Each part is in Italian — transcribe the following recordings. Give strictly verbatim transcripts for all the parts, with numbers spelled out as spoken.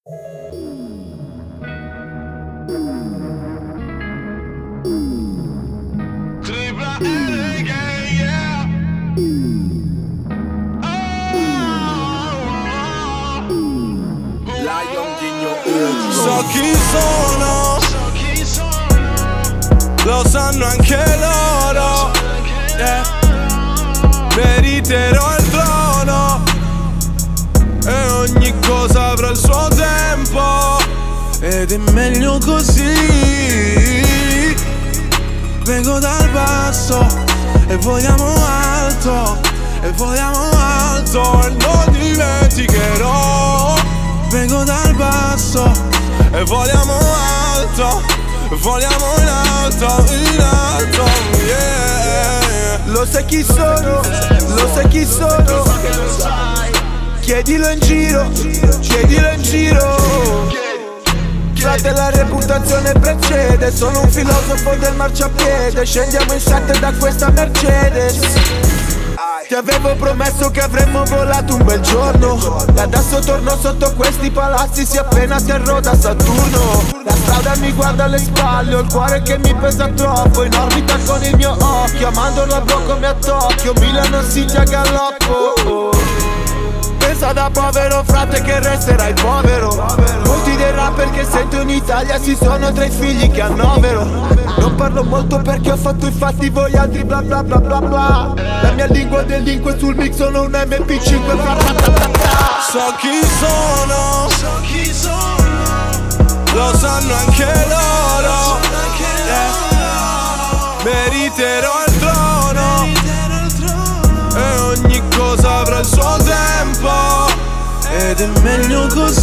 So chi sono, lo sanno anche loro, yeah. Meriterò il trono e ogni cosa avrà il suo tempo, ed è meglio così. Vengo dal basso e vogliamo alto, e vogliamo alto e non dimenticherò. Vengo dal basso e vogliamo alto, vogliamo in alto, in alto, yeah. Lo sai chi sono, lo sai chi sono. Chiedilo in giro, chiedilo in giro. Frate, la reputazione precede, sono un filosofo del marciapiede. Scendiamo in sette da questa Mercedes. Ti avevo promesso che avremmo volato un bel giorno, e adesso torno sotto questi palazzi, si appena si arroda Saturno. La strada mi guarda alle spalle, ho il cuore che mi pesa troppo, in orbita con il mio occhio, amando la bro come a Tokyo, Milano City a galoppo. Pensa da povero frate che resterai povero. Molti dei rapper che sento in Italia si sono tra i figli che annovero. Non parlo molto perché ho fatto i fatti, voi altri bla bla bla bla bla. La mia lingua delinque sul mix, sono un M P cinque bla bla bla bla. So chi sono, lo sanno anche loro, yeah. Meriterò il trono e ogni cosa avrà il suo tempo, ed è meglio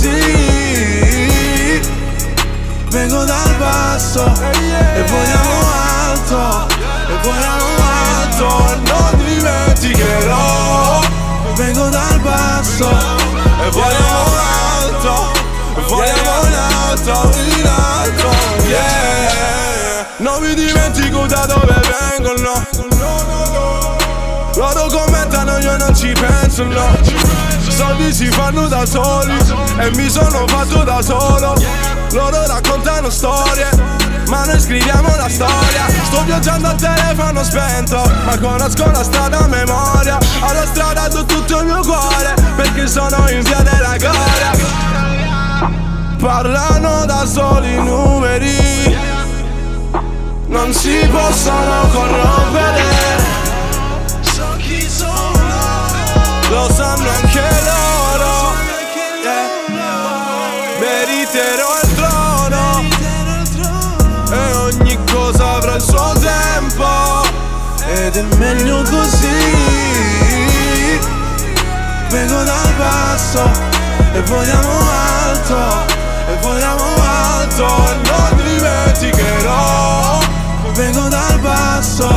così. Vengo dal basso e vogliamo alto, e vogliamo alto e non dimenticherò. Vengo dal basso e vogliamo alto, e vogliamo in alto, in alto, yeah. Non mi dimentico da dove vengo, no. Loro commentano, io non ci penso, no. Soldi si fanno da soli e mi sono fatto da solo. Loro raccontano storie, ma noi scriviamo la storia. Sto viaggiando a telefono spento, ma conosco la strada a memoria. Alla strada do tutto il mio cuore, perché sono in via della gloria. Parlano da soli i numeri, non si possono corrompere. Lo sanno anche loro, yeah. Meriterò il trono e ogni cosa avrà il suo tempo, ed è meglio così. Vengo dal basso e vogliamo alto, e vogliamo alto e non dimenticherò. Vengo dal basso